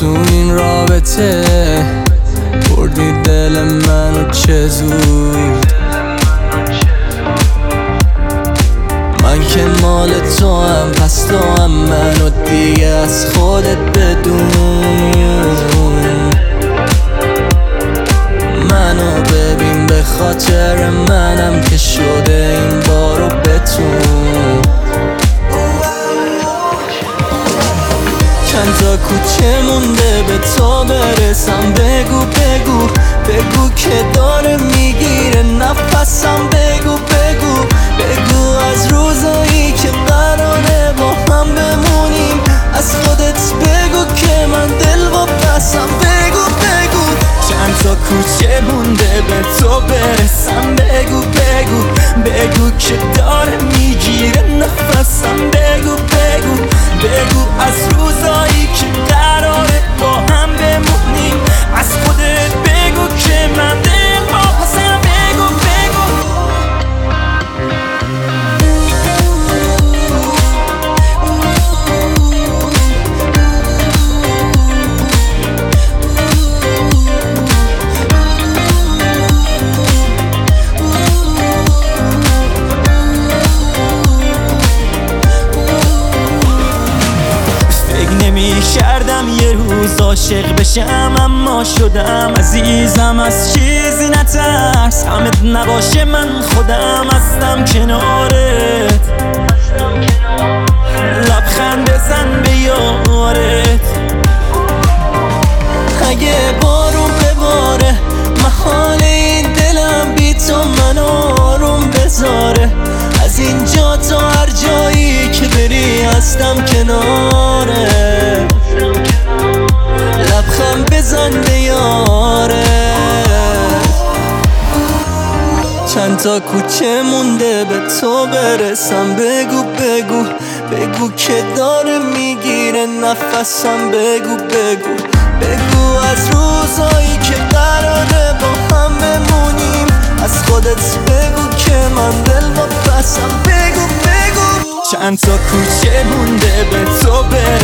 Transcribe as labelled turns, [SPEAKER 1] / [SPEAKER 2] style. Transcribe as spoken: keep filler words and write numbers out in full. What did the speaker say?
[SPEAKER 1] تو این رابطه بردی دل منو چه زود. من که مال تو هم پس تو هم منو دیگه از خودت بدون. منو ببین به خاطر منم که شده این بارو بتون. چند تا کوچه مونده به تو برسم، بگو بگو بگو که داره میگیره نفسم، بگو بگو بگو از روزایی که قراره با هم بمونیم، از خودت بگو که من دل و بسم، بگو بگو چند تا کوچه مونده به تو برسم، بگو بگو بگو که داره میگیره نفسم، بگو بگو بگو از روزایی که قراره با هم بمونیم، از خودت بگو که من دل با پسم، بگو بگو کردم یه روز عاشق بشم اما شدم عزیزم، از چیزی نترس همت نباشه من خودم هستم کنارت، لبخند بزن به یارت. اگه بارون بباره محال این دلم بی تو منو آروم بذاره، از اینجا تا هر جایی که بری هستم کناره، لبخند بزن به یاره. چند تا کوچه مونده به تو برسم، بگو بگو بگو که داره میگیره نفسم، بگو بگو بگو از روزایی که قراره با هم بمونیم، از خودت بگو که من دل و بسم، بگو بگو چند تا کوچه مونده به تو برسم،